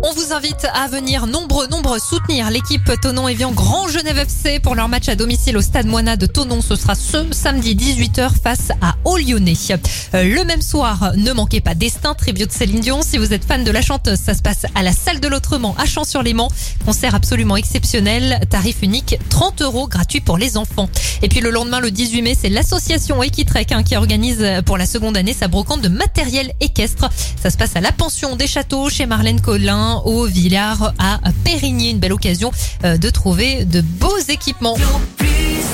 On vous invite à venir nombreux soutenir l'équipe Thonon-Évian Grand Genève FC pour leur match à domicile au Stade Moina de Thonon. Ce sera ce samedi 18h face à Haut-Lyonnais. Le même soir, ne manquez pas Destin, tribute de Céline Dion. Si vous êtes fan de la chanteuse, ça se passe à la Salle de l'Autrement à Champs-sur-Léman. Concert absolument exceptionnel, tarif unique, 30 € gratuit pour les enfants. Et puis le lendemain, le 18 mai, c'est l'association Equitrek qui organise pour la seconde année sa brocante de matériel équestre. Ça se passe à la pension des Châteaux chez Marlène Collin au Villard à Périgny. Une belle occasion de trouver de beaux équipements.